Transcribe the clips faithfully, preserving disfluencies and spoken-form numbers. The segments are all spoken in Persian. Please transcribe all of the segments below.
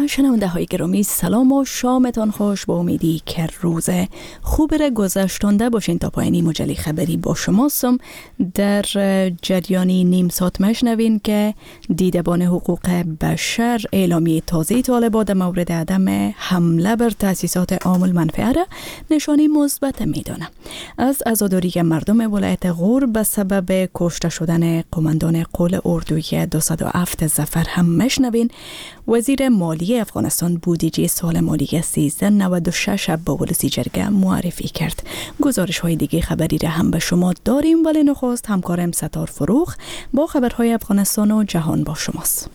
شنونده های گرامی، سلام و شامتان خوش. با امیدی که روز خوب را گذشتانده باشین. تا پایانی مجله خبری با شماستم. در جریانی نیم ساعت مشنوین که دیدبان حقوق بشر اعلامیه تازه طالبان در مورد عدم حمله بر تأسیسات عام المنفعه را نشانی مثبت میدانه. از عزاداری مردم ولایت غور به سبب کشته شدن قماندان قول اردوی دویست و هفت ظفر هم مشنوین. وزیر مالی افغانستان بودجه سال مالی سیزده نود و شش با ولسی جرگه معرفی کرد. گزارش های دیگه خبری را هم به شما داریم، ولی نخست همکارم ستار فروخ با خبرهای افغانستان و جهان با شماست.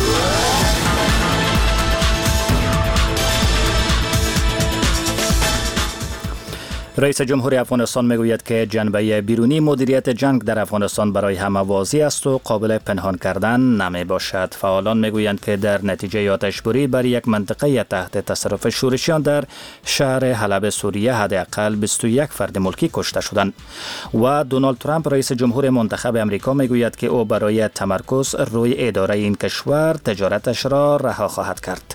رئیس جمهور افغانستان میگوید که جنبه بیرونی مدیریت جنگ در افغانستان برای همه واضح است و قابل پنهان کردن نمی باشد. فعالان میگویند که در نتیجه آتش‌بری بر یک منطقه تحت تصرف شورشیان در شهر حلب سوریه حداقل بیست و یک فرد ملکی کشته شدند. و دونالد ترامپ رئیس جمهور منتخب امریکا میگوید که او برای تمرکز روی اداره این کشور تجارتش را رها خواهد کرد.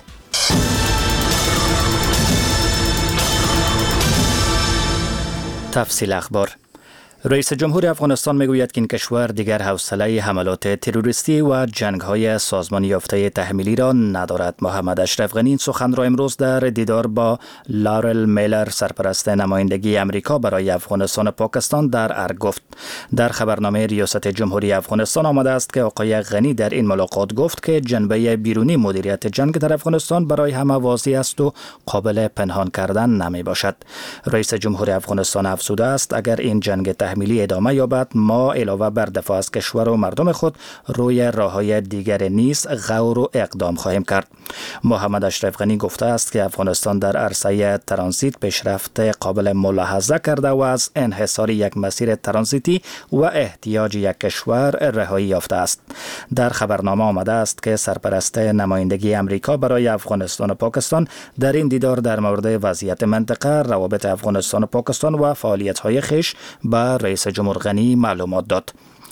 تفصیل اخبار. رئیس جمهور افغانستان میگوید که این کشور دیگر حوصله حملات تروریستی و جنگ‌های سازمان یافته تحمیلی را ندارد. محمد اشرف غنی این سخن را امروز در دیدار با لارل میلر سرپرست نمایندگی امریکا برای افغانستان و پاکستان در ارگ گفت. در خبرنامه ریاست جمهوری افغانستان آمده است که آقای غنی در این ملاقات گفت که جنبه بیرونی مدیریت جنگ در افغانستان برای همه واضح است و قابل پنهان کردن نمی باشد. رئیس جمهور افغانستان افزوده است اگر این جنگ تحمیلی ادامه یابد، ما علاوه بر دفاع از کشور و مردم خود روی راه‌های دیگر نیز غور و اقدام خواهیم کرد. محمد اشرف غنی گفته است که افغانستان در عرصه ترانزیت پیشرفت قابل ملاحظه کرده و از انحصار یک مسیر ترانزیتی و احتیاج یک کشور رهایی یافته است. در خبرنامه آمده است که سرپرست نمایندگی امریکا برای افغانستان و پاکستان در این دیدار در مورد وضعیت منطقه، روابط افغانستان و پاکستان و فعالیت‌های خویش به رئیس جمهور غنی معلومات داد.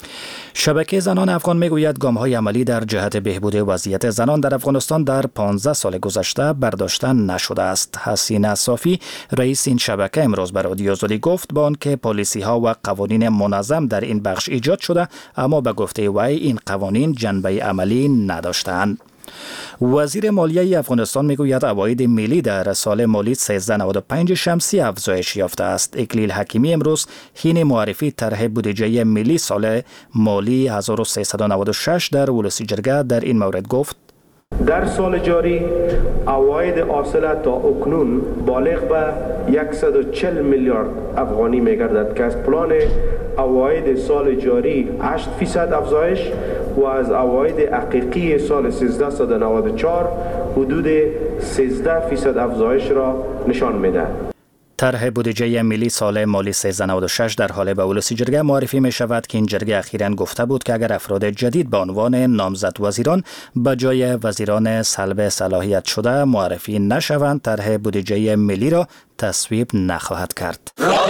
شبکه زنان افغان میگوید گام‌های عملی در جهت بهبود وضعیت زنان در افغانستان در پانزده سال گذشته برداشته نشده است. حسینه صافی رئیس این شبکه امروز به رادیو آزادی گفت با آنکه پالیسی‌ها و قوانین منظم در این بخش ایجاد شده، اما به گفته وی این قوانین جنبه عملی نداشتند. وزیر مالیه افغانستان میگوید عواید ملی در سال مالی سیزده نود و پنج شمسی افزایش یافته است. اکلیل حکیمی امروز حین معرفی طرح بودجه ملی سال مالی هزار و سیصد و نود و شش در ولسی جرگه در این مورد گفت: در سال جاری عواید حاصله تا اکنون بالغ به صد و چهل میلیارد افغانی میگردد که از پلان عواید سال جاری هشت فیصد افزایش و از عواید حقیقی سال سیزده نود و چهار حدود سیزده فیصد افزایش را نشان می‌دهد. طرح بودجه ملی سال مالی سیزده نود و شش در حال به ولسی جرگه معرفی می شود که این جرگه اخیراً گفته بود که اگر افراد جدید به عنوان نامزد وزیران به جای وزیران سلب صلاحیت شده معرفی نشوند، طرح بودجه ملی را تصویب نخواهد کرد.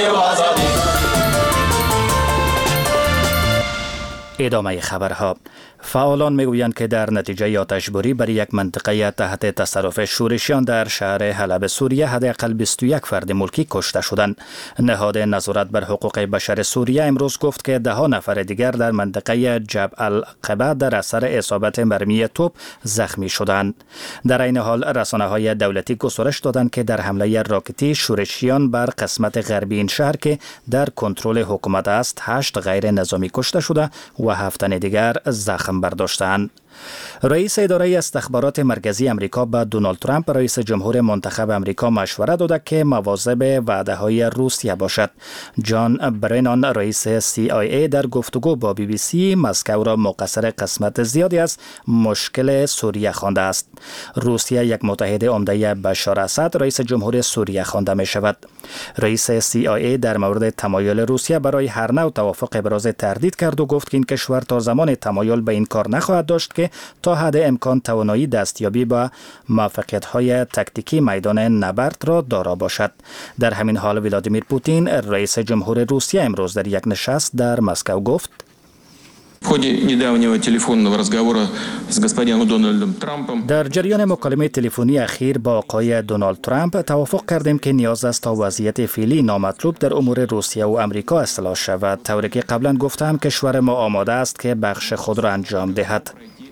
ادامه خبرها. فعالان میگویند که در نتیجه آتش‌بری بر یک منطقه تحت تصرف شورشیان در شهر حلب سوریه حداقل بیست و یک فرد ملکی کشته شدند. نهاد نظارت بر حقوق بشر سوریه امروز گفت که ده ها نفر دیگر در منطقه جبل القبه در اثر اصابت مرمی توپ زخمی شدند. در این حال رسانه‌های دولتی گزارش دادند که در حمله راکتی شورشیان بر قسمت غربی این شهر که در کنترل حکومت است، هشت غیر نظامی کشته شده و هفت دیگر زخم برداشتند. رئیس اداره استخبارات مرکزی امریکا به دونالد ترامپ رئیس جمهور منتخب امریکا مشورت داده که مواظب وعده‌های روسیه باشد. جان برنان رئیس سی آی ای در گفتگو با بی بی سی مسکو را مقصر قسمت زیادی از مشکل سوریه خوانده است. روسیه یک متحد عمده بشار اسد رئیس جمهور سوریه خوانده می شود. رئیس سی آی ای در مورد تمایل روسیه برای هر نوع توافق ابراز تردید کرد و گفت که این کشور تا زمان تمایل به این کار نخواهد داشت که تا حد امکان توانایی دستیابی به موفقیت‌های تاکتیکی میدان نبرد را دارا باشد. در همین حال ولادیمیر پوتین رئیس جمهور روسیه امروز در یک نشست در مسکو گفت: در جریان مکالمه تلفنی اخیر با آقای دونالد ترامپ توافق کردیم که نیاز است تا وضعیت فعلی نامطلوب در امور روسیه و امریکا اصلاح شود، طوری که قبلا گفتم کشور ما آماده است که بخش خود را انجام دهد.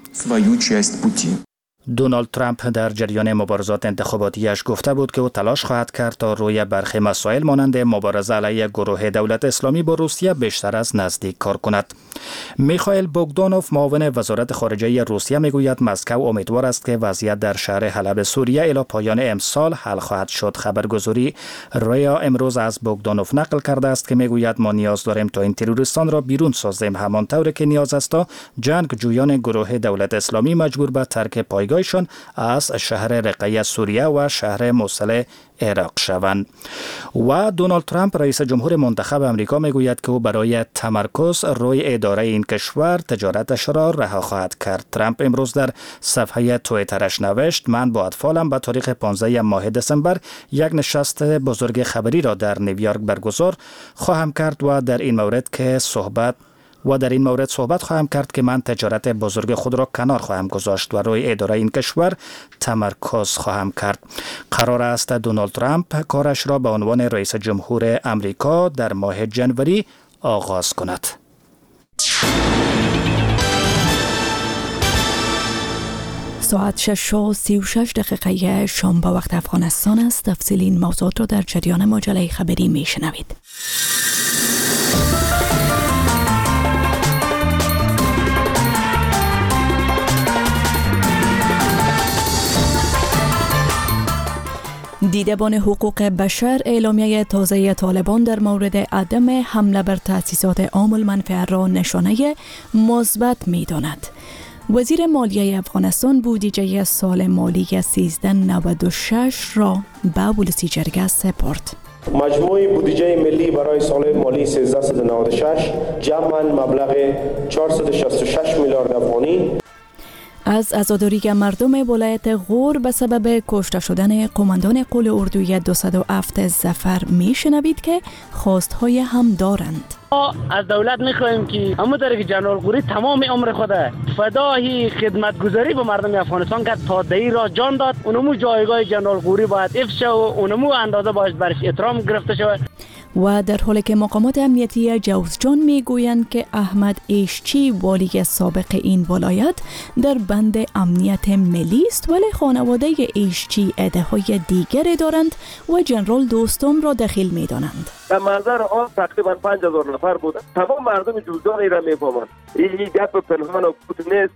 دونالد ترامپ در جریان مبارزات انتخاباتیش گفته بود که او تلاش خواهد کرد تا روی برخی مسائل مانند مبارزه علیه گروه دولت اسلامی با روسیه بیشتر از نزدیک کار کند. میخائیل بوگدانوف معاون وزارت خارجه روسیه میگوید مسکو امیدوار است که وضعیت در شهر حلب سوریه الی پایان امسال حل خواهد شد. خبرگزاری ریا امروز از بوگدانوف نقل کرده است که میگوید ما نیاز داریم تا این تروریستان را بیرون سازیم، همانطور که نیاز است تا جنگجویان گروه دولت اسلامی مجبور به ترک پایگاهشان از شهر رقه سوریه و شهر موصل عراق شوند. و دونالد ترامپ رئیس جمهور منتخب امریکا میگوید که او برای تمرکز روی اداره این کشور تجارتش را رها خواهد کرد. ترامپ امروز در صفحه توییترش نوشت: من با اطفالم به تاریخ پانزده ماه دسامبر یک نشست بزرگ خبری را در نیویورک برگزار خواهم کرد و در این مورد که صحبت و در این مورد صحبت خواهم کرد که من تجارت بزرگ خود را کنار خواهم گذاشت و روی اداره این کشور تمرکز خواهم کرد. قرار است دونالد ترامپ کارش را به عنوان رئیس جمهور امریکا در ماه جنوری آغاز کند. ساعت شش و سی و شش دقیقه شام با وقت افغانستان است. تفصیل این موضوعات را در جریان مجله خبری میشنوید. دیدبان حقوق بشر اعلامیه تازه طالبان در مورد عدم حمله بر تأسیسات عام المنفعه را نشانه مثبت می‌داند. وزیر مالیه افغانستان بودجه سال مالی سیزده نود و شش را به ولسی جرگه سپرد. مجموع بودجه ملی برای سال مالی سیزده نود و شش جمعاً مبلغ چهارصد و شصت و شش میلیارد افغانی از عزاداری مردم ولایت غور به سبب کشته شدن قماندان قول اردوی دویست و هفت ظفر میشنوید که خواستهای هم دارند. از دولت میخواهیم که همونطور که جنرال غوری تمام عمر خود فدای خدمتگزاری به مردم افغانستان کرد تا در این راه جان داد، اونمو جایگاه جنرال غوری باید حفظ شه و اونمو اندازه باید برش احترام گرفته شود. و در حالی که مقامات امنیتی جوزجان میگویند که احمد ایشچی والی سابق این ولایت در بند امنیت ملی است، ولی خانواده ایشچی عده‌های دیگری دارند و جنرال دوستم را دخیل می‌دانند. در منظر آن تقریبا پنج هزار نفر بودند. تمام مردم جوزجان را میفهمند. این گپ پنهان و پوت نیست.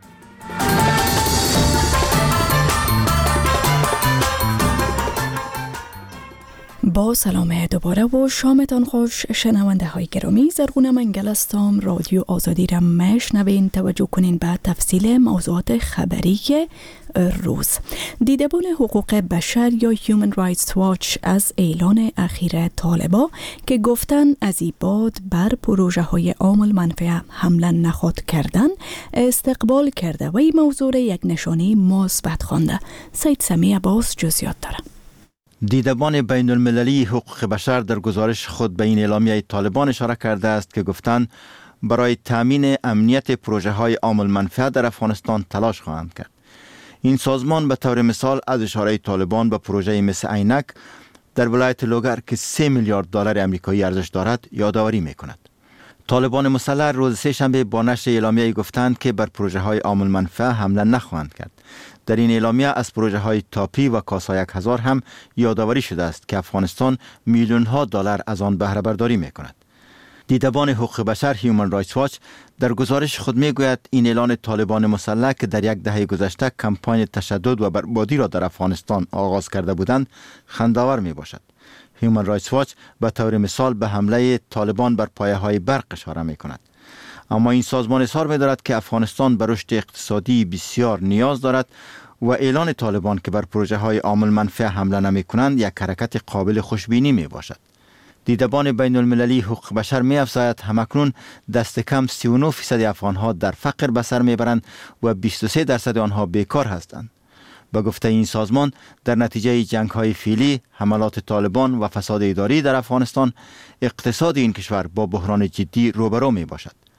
با سلام دوباره و شامتان خوش شنونده های گرامی. زرغونه منگل هستم. رادیو آزادی را میشنوین. توجه کنین به تفصیل موضوعات خبری روز. دیدبان حقوق بشر یا Human Rights Watch از اعلان اخیر طالبا که گفتن از این بعد بر پروژه های عام المنفعه حمله نخواهد کردن استقبال کرده و این موضوع یک نشانه مثبت خوانده. سید سمی عباس جزئیات داره. دیدبان بین المللی حقوق بشر در گزارش خود به این اعلامیه طالبان اشاره کرده است که گفتند برای تامین امنیت پروژه های عام المنفعه در افغانستان تلاش خواهند کرد. این سازمان به طور مثال از اشاره طالبان به پروژه مثل عینک در ولایت لوگر که سه میلیارد دلار آمریکایی ارزش دارد یادآوری می‌کند. طالبان مسلح روز سه شنبه با نشر اعلامیه گفتند که بر پروژه های عام المنفعه حمله نخواهند کرد. در این اعلامیه از پروژه های تاپی و کاسا یک هزار هم یادآوری شده است که افغانستان میلیون ها دلار از آن بهره برداری می کند. دیدبان حقوق بشر هیومن رایتس واچ در گزارش خود می گوید این اعلان طالبان مسلح که در یک دهه گذشته کمپاین تشدد و بربادی را در افغانستان آغاز کرده بودند خنده‌آور می باشد. هیومن رایتس واچ به طور مثال به حمله طالبان بر پایه های برق اشاره می کند. اما این سازمان اظهار می دارد که افغانستان به رشد اقتصادی بسیار نیاز دارد و اعلان طالبان که بر پروژه های عام المنفعه حمله نمی کنند یک حرکت قابل خوشبینی می باشد. دیدبان بین المللی حقوق بشر می افزاید همکنون دست کم سی و نه فیصد افغان ها در فقر به سر می برند و بیست و سه درصد آنها بیکار هستند. به گفته این سازمان در نتیجه جنگ های فعلی، حملات طالبان و فساد اداری در افغانستان اقتصاد این کشور با بحران جدی روبرو می باشد.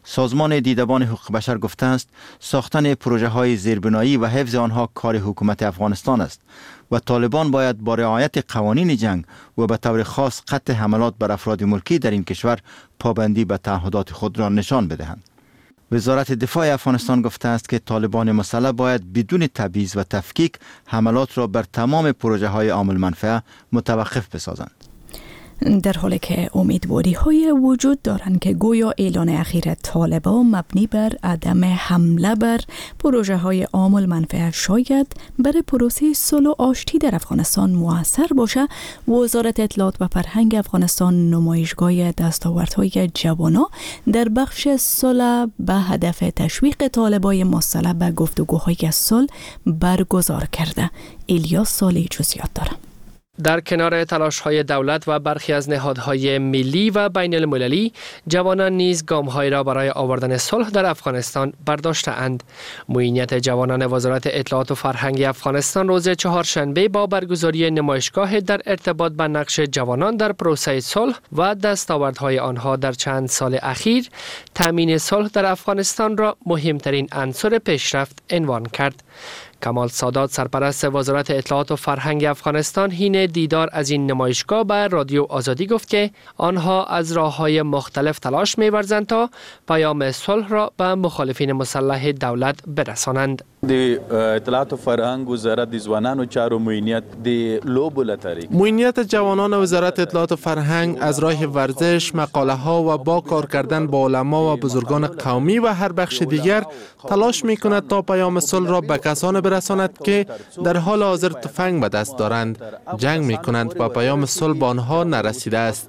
سازمان دیدبان حقوق بشر گفته است ساختن پروژه های زیربنایی و حفظ آنها کار حکومت افغانستان است و طالبان باید با رعایت قوانین جنگ و به طور خاص قطع حملات بر افراد ملکی در این کشور پابندی به تعهدات خود را نشان بدهند. وزارت دفاع افغانستان گفته است که طالبان مسلح باید بدون تبعیض و تفکیک حملات را بر تمام پروژه های عامل منفعه متوقف بسازند. در حالی که امیدواری های وجود دارند که گویا اعلان اخیر طالبان مبنی بر عدم حمله بر پروژه های عامل منفعه شاید برای پروسه صلح و آشتی در افغانستان مؤثر باشه، وزارت اطلاعات و فرهنگ افغانستان نمایشگاه دستاوردهای جوانان در بخش صلح به هدف تشویق طالبان مسلح به گفتگوهای صلح برگزار کرده. الیاس صالحی جزئیات داره. در کنار تلاش‌های دولت و برخی از نهادهای ملی و بین المللی، جوانان نیز گام‌هایی را برای آوردن صلح در افغانستان برداشته‌اند. معینیت جوانان وزارت اطلاعات و فرهنگ افغانستان روز چهارشنبه با برگزاری نمایشگاه در ارتباط به نقش جوانان در پروسه صلح و دستاوردهای آنها در چند سال اخیر، تامین صلح در افغانستان را مهمترین عنصر پیشرفت عنوان کرد. کمال سادات سرپرست وزارت اطلاعات و فرهنگ افغانستان حین دیدار از این نمایشگاه به رادیو آزادی گفت که آنها از راه‌های مختلف تلاش می‌ورزند تا پیام صلح را به مخالفین مسلح دولت برسانند. د اطلاعات و فرهنگ وزارت د ځوانانو چارو معینیت د لوبو لطریق معینیت جوانان وزارت اطلاعات و فرهنگ از راه ورزش، مقاله ها و با کار کردن با علما و بزرگان قومی و هر بخش دیگر تلاش می کند تا پیام صلح را به کسان برساند که در حال حاضر تفنگ به دست دارند، جنگ می کنند و پیام صلح به آنها نرسیده است.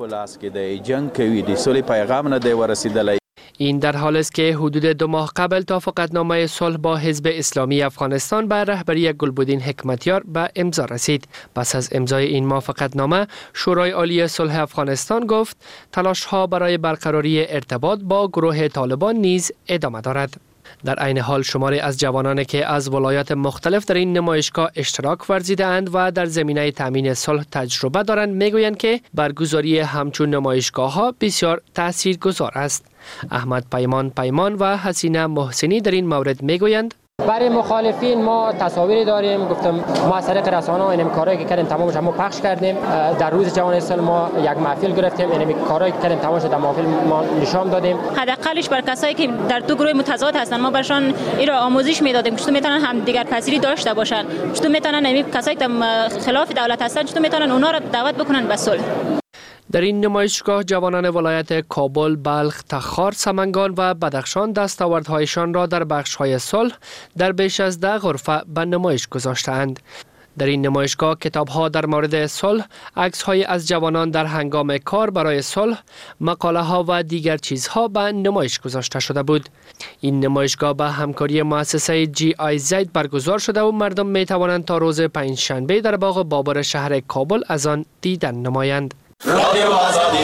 این در حال است که حدود دو ماه قبل توافقنامه صلح با حزب اسلامی افغانستان به رهبری گلبدین حکمتیار به امضا رسید. پس از امضای این موافقتنامه، شورای عالی صلح افغانستان گفت تلاش‌ها برای برقراری ارتباط با گروه طالبان نیز ادامه دارد. در عین حال شماری از جوانانی که از ولایات مختلف در این نمایشگاه اشتراک ورزیده‌اند و در زمینه تامین صلح تجربه دارند میگویند که برگزاری همچون نمایشگاه‌ها بسیار تاثیرگذار است. احمد پیمان پیمان و حسینه محسنی در این مورد میگویند برای مخالفین ما تصاویری داریم، گفتم ما از طریق رسانه‌ها این کارهایی که کردیم تمامش ما پخش کردیم. در روز جوان صلح ما یک محفل گرفتیم، این کارهایی که کردیم تمامش در محفل ما نشان دادیم. حداقلش بر کسایی که در دو گروه متضاد هستن ما برشان این را آموزش میدادیم که چطور میتونن هم دیگر پذیری داشته باشن، چطور میتونن این کسایی که خلاف دولت هستن چطور میتونن اونها را دعوت بکنن به صلح. در این نمایشگاه جوانان ولایت کابل، بلخ، تخار، سمنگان و بدخشان دستاوردهایشان را در بخش‌های صلح در بیش از ده غرفه به نمایش گذاشته‌اند. در این نمایشگاه کتاب‌ها در مورد صلح، عکس‌های از جوانان در هنگام کار برای صلح، مقاله‌ها و دیگر چیزها به نمایش گذاشته شده بود. این نمایشگاه به همکاری مؤسسه جی آی زد برگزار شده و مردم می‌توانند تا روز پنجشنبه در باغ بابر شهر کابل از آن دیدن نمایند. رادیو آزادی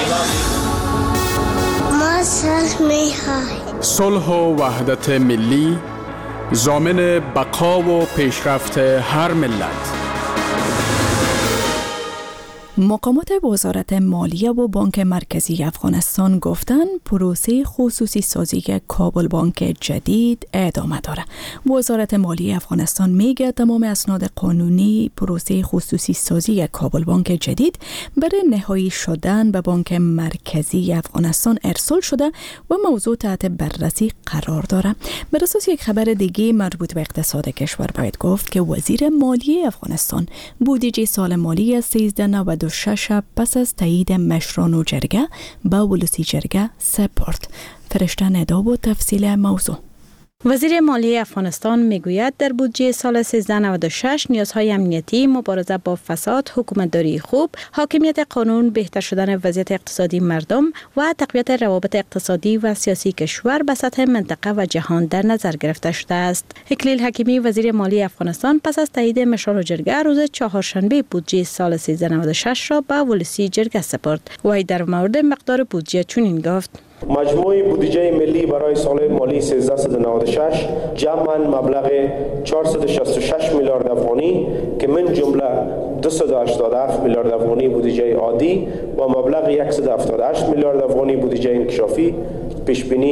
ما صلح می‌خواهیم. صلح و وحدت ملی ضامن بقا و پیشرفت هر ملت. مقامات وزارت مالیه و بانک مرکزی افغانستان گفتن پروسه خصوصی سازی کابل بانک جدید ادامه داره. وزارت مالیه افغانستان میگه تمام اسناد قانونی پروسه خصوصی سازی کابل بانک جدید برای نهایی شدن به بانک مرکزی افغانستان ارسال شده و موضوع تحت بررسی قرار داره. بر اساس یک خبر دیگه مربوط به اقتصاد کشور باید گفت که وزیر مالیه افغانستان بودجه سال مالی سیزده نود و شش پس از تایید مشران و جرگه به ولسی جرگه سپرد. فرشته ندا و تفصیل موضوع. وزیر مالیه افغانستان میگوید در بودجه سال سیزده نود و شش نیازهای امنیتی، مبارزه با فساد، حکومتداری خوب، حاکمیت قانون، بهتر شدن وضعیت اقتصادی مردم و تقویت روابط اقتصادی و سیاسی کشور به سطح منطقه و جهان در نظر گرفته شده است. اکلیل حکیمی وزیر مالیه افغانستان پس از تایید مشران و جرگه روز چهارشنبه بودجه سال سیزده نود و شش را به ولسی جرگه سپرد. وی در مورد مقدار بودجه چنین گفت: مجموع بودجه ملی برای سال مالی سیزده نود و شش جمعاً مبلغ چهارصد و شصت و شش میلیارد افغانی که من جمله دویست و هشتاد و هفت میلیارد افغانی بودجه عادی و مبلغ صد و هفتاد و هشت میلیارد افغانی بودجه انکشافی پیش بینی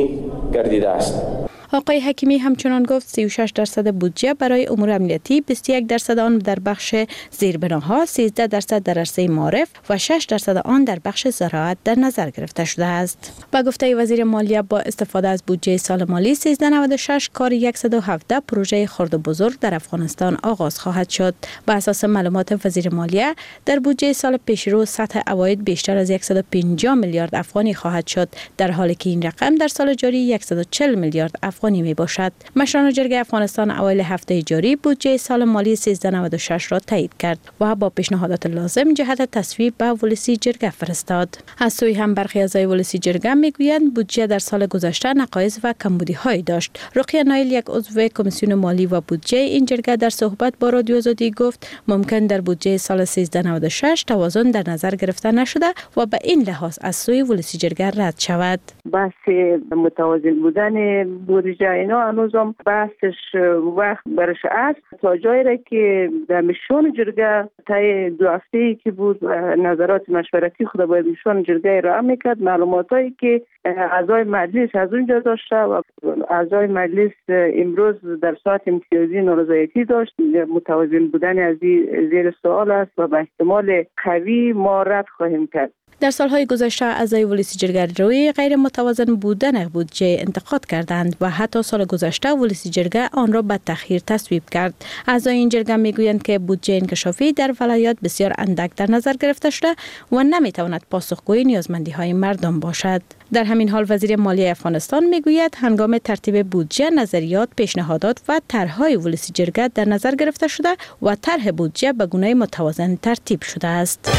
گردیده است. آقای حکیمی همچنان گفت سی و شش درصد بودجه برای امور امنیتی، بیست و یک درصد آن در بخش زیربناها، سیزده درصد در عرصه معارف و شش درصد آن در بخش زراعت در نظر گرفته شده است. با گفته وزیر مالیه با استفاده از بودجه سال مالی سیزده نود و شش کار صد و هفده پروژه خرد و بزرگ در افغانستان آغاز خواهد شد. با اساس معلومات وزیر مالیه در بودجه سال پیشرو سطح عواید بیشتر از صد و پنجاه میلیارد افغانی خواهد شد، در حالی که این رقم در سال جاری صد و چهل میلیارد افغانی می باشد. مشران جرگه افغانستان اوایل هفته جاری بودجه سال مالی سیزده نود و شش را تایید کرد و با پیشنهادات لازم جهت تصویب به ولسی جرگه فرستاد. از سوی هم برخی اعضای ولسی جرگه میگویند بودجه در سال گذشته نقایص و کمبودی های داشت. رقیه نایل، یک عضو کمیسیون مالی و بودجه این جرگه، در صحبت با رادیو آزادی گفت ممکن در بودجه سال سیزده نود و شش توازن در نظر گرفته نشده و به این لحاظ از سوی ولسی جرگه رد شود. بحث متوازن بودن بودجه اینا هنوزم بحثش وقت برش است تا جایی را که در میشون جرگه تای دو هفته‌ای که بود نظرات مشورتی خود باید میشون جرگه را میکرد، معلوماتایی که اعضای مجلس از اونجا داشته و اعضای مجلس امروز در ساعت امتیازی نارضایتی داشت. متوازن بودن از زیر سوال است و به احتمال قوی ما رد خواهیم کرد. در سالهای گذشته اعضای ولسی جرگه روی غیر متوازن بودن بودجه انتقاد کردند و حتی سال گذشته ولسی جرگه آن را به تأخیر تصویب کرد. اعضای این جرگه میگویند که بودجه انکشافی در ولایات بسیار اندک در نظر گرفته شده و نمیتواند پاسخگوی نیازمندی های مردم باشد. در همین حال وزیر مالیه افغانستان میگوید هنگام ترتیب بودجه نظریات، پیشنهادات و طرح‌های ولسی جرگه در نظر گرفته شده و طرح بودجه به گونه متوازن ترتیب شده است.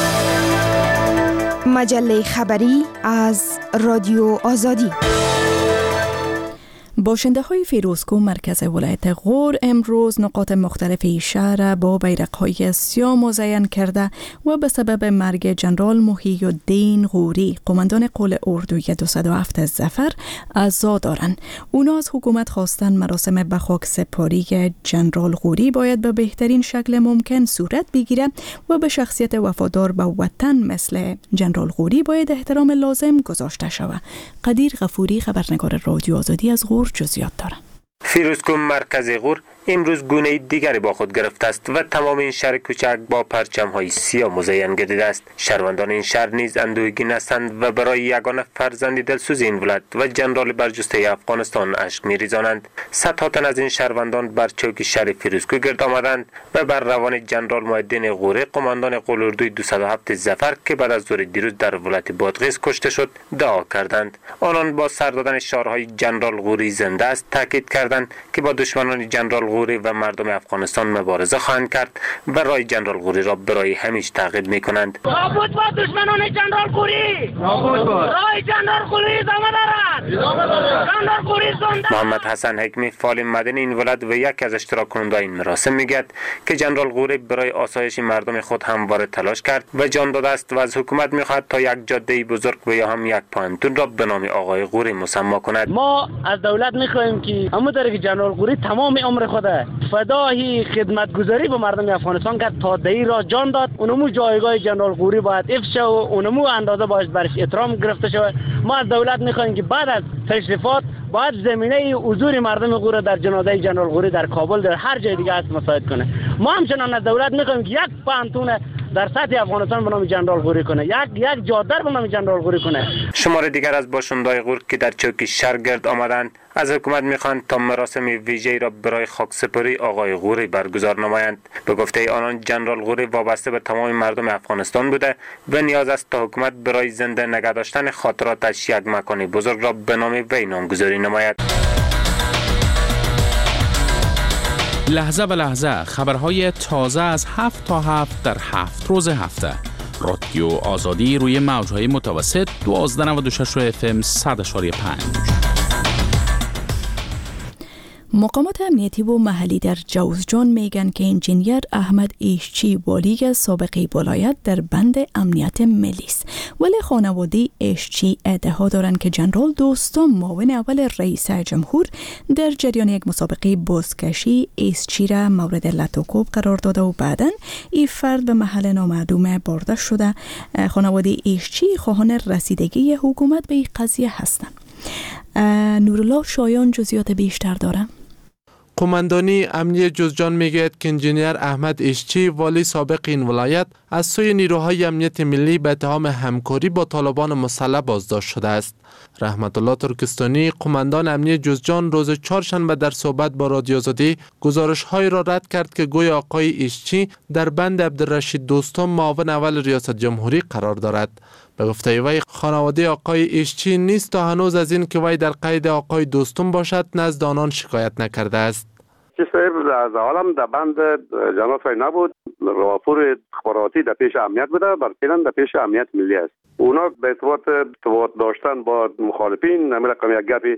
مجله خبری از رادیو آزادی. باشنده های فیروزکوه مرکز ولایت غور امروز نقاط مختلفی شهر با بیرق های سیاه مزین کرده و به سبب مرگ جنرال محی الدین غوری قماندان قول اردوی دویست و هفت ظفر عزا دارند. اونا از حکومت خواستن مراسم به خاک سپاری جنرال غوری باید به بهترین شکل ممکن صورت بگیره و به شخصیت وفادار به وطن مثل جنرال غوری باید احترام لازم گذاشته شود. قدیر غفوری، خبرنگار رادیو آزادی از غور، جزئیات دارد. فیروزکوه مرکز غور امروز گونه دیگری با خود گرفته است و تمام این شهر کوچک با پرچم‌های سیاه مزین گردیده است. شهروندان این شهر نیز اندوهگین هستند و برای یگانه فرزند دلسوز این ولایت و جنرال برجسته افغانستان اشک می‌ریزانند. صدها تن از این شهروندان بر چوک شهر فیروزکوه گرد آمدند و بر روان جنرال محی الدین غوری قماندان قول اردوی دویست و هفت ظفر که بعد از ظهر دیروز در ولایت بادغیس کشته شد دعا کردند. آنان با سر دادن شعارهای جنرال غوری زنده است تاکید کردند که با دشمنان جنرال غوری و مردم افغانستان مبارزه خواهند کرد و رای جنرال غوری را برای همیشه تعقیب می‌کنند. نابود با دشمنان جنرال غوری، نابود با رای جنرال غوری ادامه دارد، جنرال غوری زنده. محمد حسن حکمی فعال مدنی این ولایت و یکی از اشتراک کننده این مراسم میگوید که جنرال غوری برای آسایش مردم خود همواره تلاش کرد و جان داده است و از حکومت می‌خواهد تا یک جاده بزرگ و یا هم یک پانتون را به نام آقای غوری مسما کند. ما از دولت می‌خواهیم که همونطور که جنرال غوری تمام عمر خود فدای خدمتگزاری به مردم افغانستان کرد تا دهی را جان داد، اونمو جایگاه جنرال غوری باید حفظ شود و اونمو اندازه باید برش احترام گرفته شود. ما از دولت میخواهیم که بعد از تشریفات باید زمینه حضور مردم غوری در جنازه جنرال غوری در کابل در هر جای دیگه است مساعد کنه. ما همچنان از دولت میخواهیم که یک پانتون در سطح افغانستان به نام جنرال غوری کنه، یک یک جاده به نام جنرال غوری کنه. شمار دیگر از باشنده‌های غور که در چوک شهر گرد آمدند از حکومت میخواهند تا مراسم ویژه‌ای را برای خاکسپاری آقای غوری برگزار نمایند. به گفته آنان جنرال غوری وابسته به تمام مردم افغانستان بوده و نیاز است تا حکومت برای زنده نگه داشتن خاطراتش یک مکان بزرگ را به نام وی نامگذاری نماید. لحظه به لحظه خبرهای تازه از هفت تا هفت در هفت روز هفته. رادیو آزادی روی موجهای متوسط دوازده نود و شش اف ام صد و پنج. مقامات امنیتی و محلی در جوزجان میگن که انجینیر احمد ایشچی والی سابقه ولایت در بند امنیت ملی است، ولی خانواده ایشچی ادعا دارند که جنرال دوستم معاون اول رئیس جمهور در جریان یک مسابقه بازکشی ایشچی را مورد لطوکوب قرار داده و بعداً این فرد به محل نامعلوم برده شده. خانواده ایشچی خواهان رسیدگی حکومت به این قضیه هستند. نورالله شایان جزئیات بیشتر داره. قماندانی امنیه جوزجان میگوید که انجینیر احمد اشچی والی سابق این ولایت از سوی نیروهای امنیت ملی به اتهام همکاری با طالبان مسلح بازداشت شده است. رحمت الله ترکستانی قماندان امنیه جوزجان روز چهارشنبه در صحبت با رادیو آزادی گزارش‌های را رد کرد که گوی آقای اشچی در بند عبدالرشید دوستم معاون اول ریاست جمهوری قرار دارد. به گفته وی خانواده آقای اشچی نیست تا هنوز از این که وی در قید آقای دوستم باشد نزد آنان شکایت نکرده است. چه صاحب از اولم در بند جناب فای نبود، راپور اخباراتی در پیش امنیت بوده، بر فعلا در پیش امنیت ملی است. اونا به ارتباط ارتباط داشتن با مخالفین همین رقم یک گپی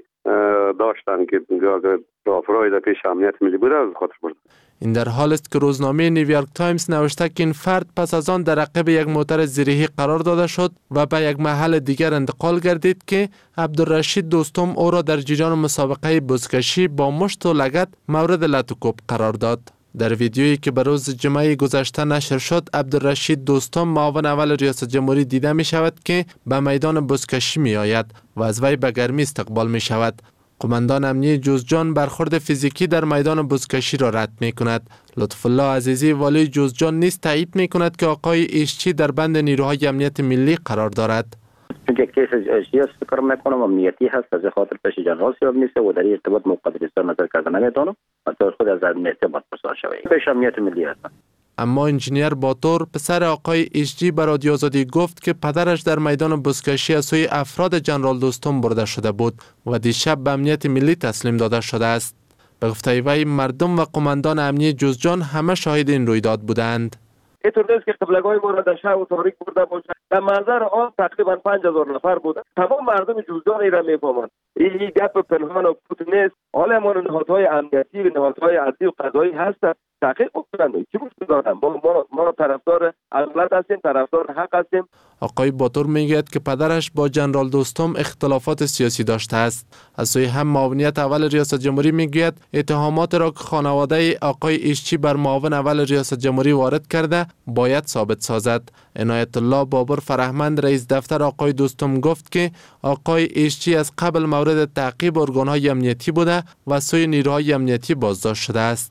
داشتن که راپورای در پیش امنیت ملی بوده از خاطر برده. این در حال است که روزنامه نیویورک تایمز نوشته که این فرد پس از آن در عقب یک موتر زیرهی قرار داده شد و به یک محل دیگر انتقال گردید که عبدالرشید دوستم او را در جریان مسابقه بزکشی با مشت و لگد مورد لطوکوب قرار داد. در ویدیویی که به روز جمعه گذشته نشر شد، عبدالرشید دوستم معاون اول ریاست جمهوری دیده می شود که به میدان بزکشی می آید و از وی به گرمی استقبال می شود. قماندان امنیه جوزجان برخورد فیزیکی در میدان بزکشی را رد می کند. لطف الله عزیزی والی جوزجان نیز تایید می کند که آقای اشچی در بند نیروهای امنیت ملی قرار دارد. چون یک کیس اشچی است فکر میکنم امنیتی هست، از خاطر پیش جنرال صاحب نیست و در این ارتباط مقدسان نظر کردن نمیتونم و خود از امنیتی باید پرسان شوی. پیش امنیت ملی هست. اما انجینیر باتور پسر آقای اشچی به رادیو آزادی گفت که پدرش در میدان بزکشی از سوی افراد جنرال دوستم برده شده بود و دیشب به امنیت ملی تسلیم داده شده است. به گفته وی مردم و قماندان امنیه جوزجان همه شاهد این رویداد بودند. اینطور نیست که قبلگاه ما را در شهر و تاریک برده باشد. در منظر آن تقریبا پنج هزار نفر بود. تمام مردم جوزجان این را میفهمند. این گپ پنهان و پوت نیست. حالا ما نهادهای امنیتی و نهادهای عدلی و قضایی هستند. تحقیق کنند. چی بود دادن؟ ما ما ما طرفدار عدالت هستیم، طرفدار حق هستیم. آقای باتور میگوید که پدرش با جنرال دوستم اختلافات سیاسی داشته است. از سوی هم معاونیت اول ریاست جمهوری میگوید اتهامات را که خانواده آقای اشچی بر معاون اول ریاست جمهوری وارد کرده باید ثابت سازد. عنایت الله بابر فرهمند رئیس دفتر آقای دوستم گفت که آقای اشچی از قبل مورد تعقیب ارگان‌های امنیتی بوده و سوی نیروهای امنیتی بازداشت شده است.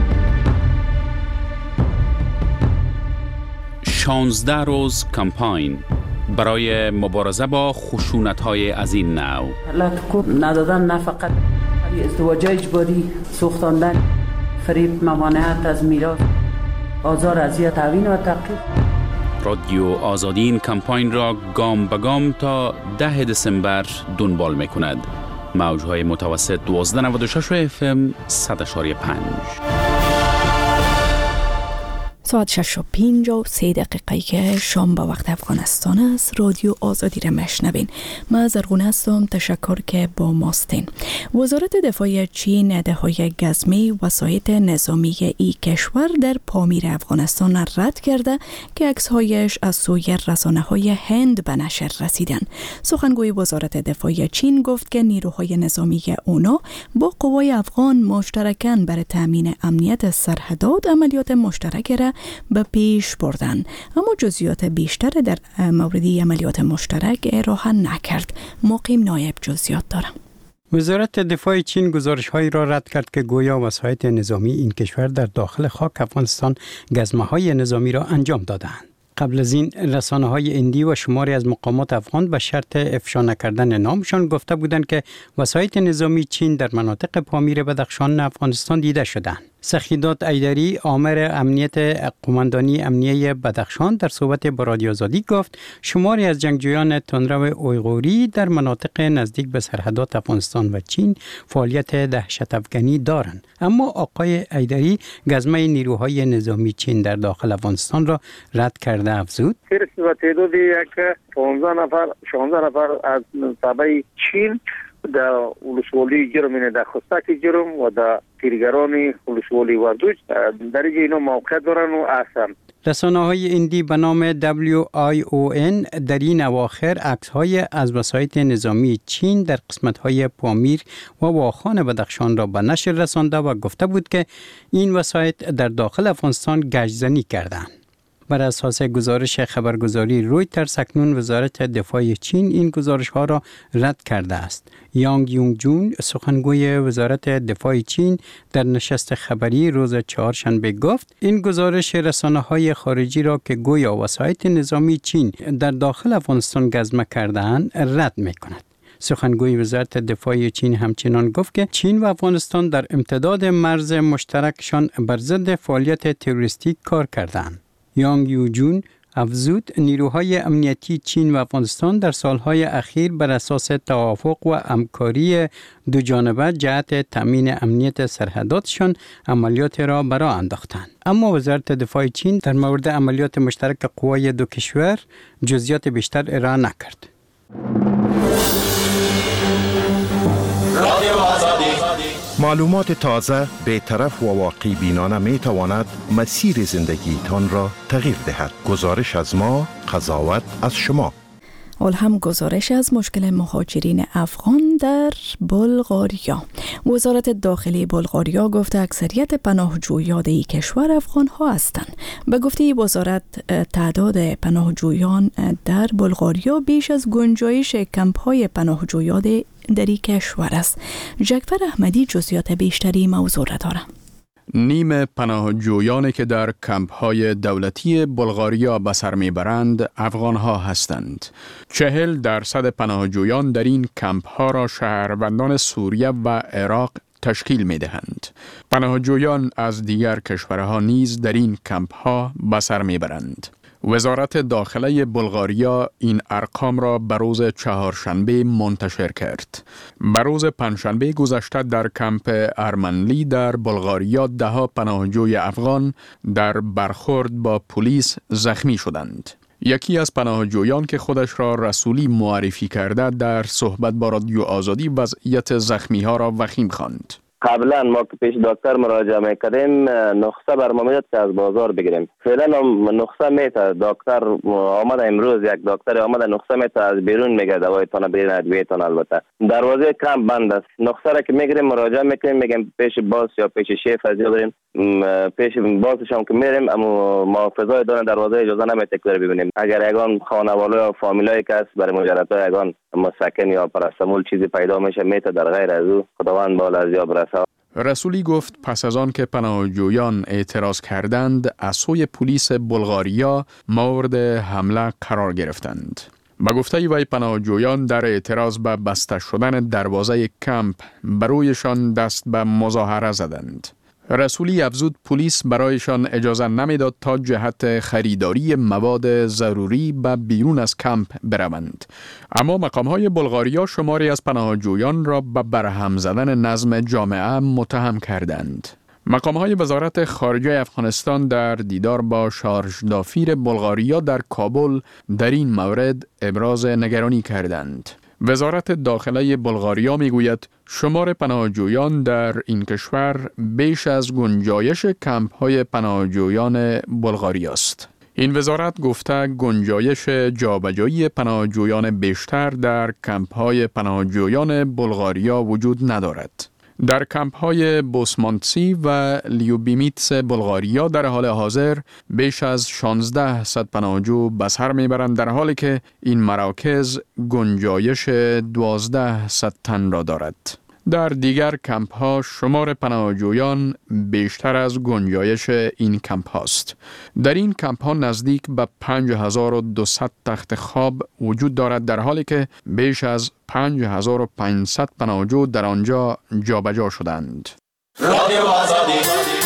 شانزده روز کمپاین برای مبارزه با خشونت‌های از این نوع. لطکوب ندادن نه فقط ازدواج اجباری، سوختاندن، فریب، ممانعت از میراث، آزار، اذیت، تعوین و تعقیب. رادیو آزادی این کمپاین را گام به گام تا ده دسامبر دنبال می‌کند. موج‌های متوسط دوازده و نود و شش اف ام صد و پنج. ساعت شش و پنجاه و سه دقیقه که شام با وقت افغانستان است. رادیو آزادی را مشنوین. ما زرغونه هستم. تشکر که با ماستین. وزارت دفاع چین نهادهای گزمی وسایط نظامی ای کشور در پامیر افغانستان رد کرده که عکس‌هایش از سوی رسانه‌های هند به نشر رسیدند. سخنگوی وزارت دفاع چین گفت که نیروهای نظامی اونا با قوای افغان مشترکاً برای تامین امنیت سرحدات عملیات مشترک را به پیش بردن، اما جزئیات بیشتر در موردی عملیات مشترک ارائه نکرد. مقیم نایب جزئیات دارم. وزارت دفاع چین گزارش‌هایی را رد کرد که گویا وسایط نظامی این کشور در داخل خاک افغانستان گزمه‌های نظامی را انجام دادند. قبل از این رسانه‌های هندی و شماری از مقامات افغان به شرط افشا نکردن نامشان گفته بودند که وسایط نظامی چین در مناطق پامیر بدخشان افغانستان دیده شدند. سخیدات ایدری آمر امنیت قماندانی امنیه بدخشان در صحبت با رادیو آزادی گفت شماری از جنگجویان تندرو اویغوری در مناطق نزدیک به سرحدات افغانستان و چین فعالیت دهشت افکنی دارند، اما آقای ایدری گزمه نیروهای نظامی چین در داخل افغانستان را رد کرده افزود و تعداد یک پانزده نفر شانزده نفر از تبع چین در ولسوالی جرم در خستک جرم و در تیرگران ولسوالی وردوج در اینا موقعیت دارن و هستن. رسانه‌های هندی به نام دبلیو آی او ان در این اواخر عکس‌های از وسایط نظامی چین در قسمت‌های پامیر و واخان بدخشان را به نشر رسانده و گفته بود که این وسایط در داخل افغانستان گشت‌زنی کردند. بر اساس گزارش خبرگزاری رویترز اکنون وزارت دفاع چین این گزارش ها را رد کرده است. یانگ یونگ جون سخنگوی وزارت دفاع چین در نشست خبری روز چهارشنبه گفت این گزارش رسانه های خارجی را که گویا وسایط نظامی چین در داخل افغانستان گزمه کرده‌اند رد می کند. سخنگوی وزارت دفاع چین همچنان گفت که چین و افغانستان در امتداد مرز مشترکشان بر ضد فعالیت تروریستی کار کردند. یانگ یو جون افزود نیروهای امنیتی چین و افغانستان در سالهای اخیر بر اساس توافق و همکاری دو جانبه جهت تامین امنیت سرحداتشان عملیات را برا انداختند. اما وزارت دفاع چین در مورد عملیات مشترک قوای دو کشور جزئیات بیشتر ارائه نکرد. معلومات تازه، بی‌طرف و واقعی بینانه می تواند مسیر زندگی تان را تغییر دهد. گزارش از ما، قضاوت از شما. اول هم گزارش از مشکل مهاجرین افغان در بلغاریا. وزارت داخلی بلغاریا گفته اکثریت پناهجویان این کشور افغان ها هستند. به گفته وزارت تعداد پناهجویان در بلغاریا بیش از گنجایش کمپ های پناهجویان در این کشور است. جعفر احمدی جزئیات بیشتری موضوع را دارد. نیم پناهجویانی که در کمپ‌های دولتی بلغاریا به سر میبرند افغان‌ها هستند. چهل درصد پناهجویان در این کمپ‌ها را شهروندان سوریه و عراق تشکیل می‌دهند. پناهجویان از دیگر کشورها نیز در این کمپ‌ها به سر میبرند. وزارت داخلی بلغاریا این ارقام را به روز چهارشنبه منتشر کرد. به روز پنجشنبه گذشته در کمپ ارمنلی در بلغاریا ده ها پناهجوی افغان در برخورد با پلیس زخمی شدند. یکی از پناهجویان که خودش را رسولی معرفی کرده در صحبت با رادیو آزادی وضعیت زخمی ها را وخیم خواند. قبلا ما که پیش دکتر مراجعه میکردیم نسخه بر ما میداد که از بازار بگیریم. فعلا نسخه میته دکتر آمده امروز یک دکتر آمده نسخه میته از بیرون میگه دوایتان برین ادویتان. البته دروازه کم بند است. نسخه را که میگیریم مراجعه میکنیم میگیم پیش باس یا پیش شیف از بریم پیش باسش هم که میریم اما محافظای دارن دروازه اجازه نمیده که ببینیم. اگر یگان خانواده یا فامیلای کس برای مجردات یگان مسکن یا پرستمول چیزی پیدا میشه میته در غیر از او خداوند بالا از یا برسه. رسولی گفت پس از آن که پناهجویان اعتراض کردند از سوی پلیس بلغاریا مورد حمله قرار گرفتند. به گفته وی پناهجویان در اعتراض به بسته شدن دروازه کمپ برویشان دست به مظاهره زدند. رسولی افزود پلیس برایشان اجازه نمیداد تا جهت خریداری مواد ضروری به بیرون از کمپ بروند. اما مقام‌های بلغاریا شماری از پناهجویان را به برهم زدن نظم جامعه متهم کردند. مقام‌های وزارت خارجه افغانستان در دیدار با شارژدافیر بلغاریا در کابل در این مورد ابراز نگرانی کردند. وزارت داخلی بلغاریا میگوید شمار پناهجویان در این کشور بیش از گنجایش کمپ‌های پناهجویان بلغاریا است. این وزارت گفته گنجایش جابجایی پناهجویان بیشتر در کمپ‌های پناهجویان بلغاریا وجود ندارد. در کمپ‌های بوسمانتسی و لیوبیمیتس بلغاریا در حال حاضر بیش از شانزده صد پناهجو به سر میبرند در حالی که این مراکز گنجایش دوازده صد تن را دارد. در دیگر کمپ ها شمار پناهجویان بیشتر از گنجایش این کمپ هاست. در این کمپ ها نزدیک به پنج هزار و دویست تخت خواب وجود دارد در حالی که بیش از پنج هزار و پانصد پناهجو در آنجا جابجا شدند. رادیو آزادی.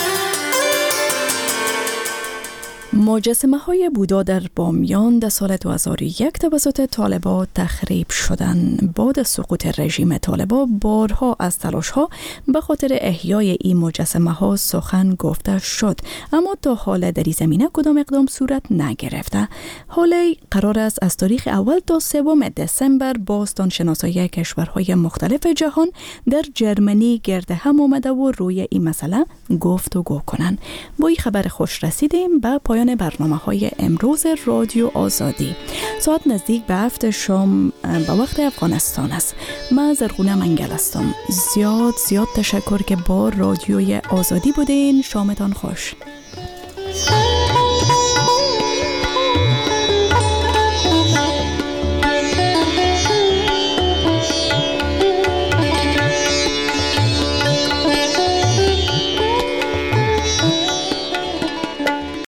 مجسمه های بودا در بامیان در سال دو هزار و یک توسط طالبان تخریب شدند. بعد از سقوط رژیم طالبان بارها از تلاش ها به خاطر احیای این مجسمه ها سخن گفته شد، اما تا حال در این زمینه کدام اقدام صورت نگرفته. حالا قرار است از تاریخ اول تا سوم دسامبر باستان شناسای کشورهای مختلف جهان در جرمنی گرد هم آمده و روی این مسئله گفتگو کنند. با این خبر خوش رسیدیم به پایان برنامه های امروز رادیو آزادی. ساعت نزدیک به هفت شام به وقت افغانستان است. من زرغونه منگل هستم. زیاد زیاد تشکر که با رادیوی آزادی بودین. شامتان خوش.